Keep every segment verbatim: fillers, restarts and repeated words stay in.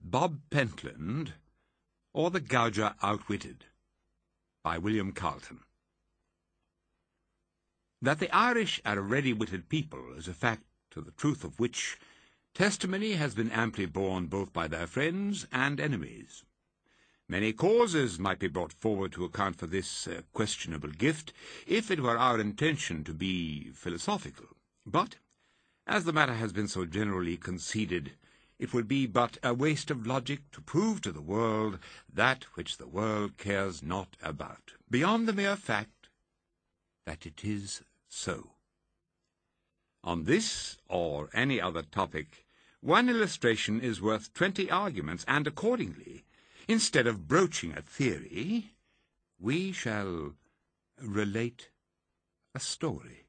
Bob Pentland, or The Gouger Outwitted, by William Carlton. That the Irish are a ready-witted people is a fact to the truth of which testimony has been amply borne both by their friends and enemies. Many causes might be brought forward to account for this uh, questionable gift, if it were our intention to be philosophical. But, as the matter has been so generally conceded, it would be but a waste of logic to prove to the world that which the world cares not about, beyond the mere fact that it is so. On this or any other topic, one illustration is worth twenty arguments, and accordingly, instead of broaching a theory, we shall relate a story.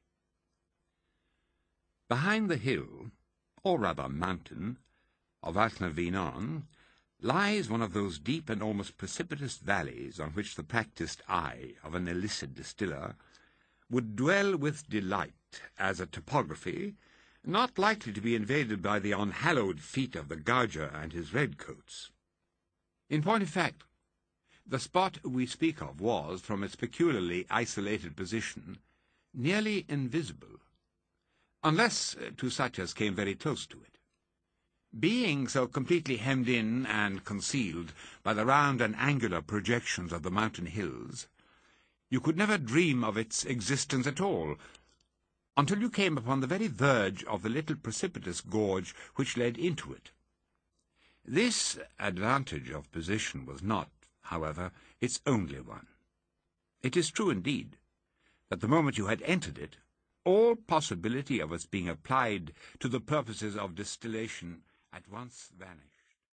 Behind the hill, or rather mountain, of Achnavenon lies one of those deep and almost precipitous valleys on which the practised eye of an illicit distiller would dwell with delight as a topography not likely to be invaded by the unhallowed feet of the gouger and his redcoats. In point of fact, the spot we speak of was, from its peculiarly isolated position, nearly invisible, unless to such as came very close to it. Being so completely hemmed in and concealed by the round and angular projections of the mountain hills, you could never dream of its existence at all, until you came upon the very verge of the little precipitous gorge which led into it. This advantage of position was not, however, its only one. It is true, indeed, that the moment you had entered it, all possibility of its being applied to the purposes of distillation at once vanished.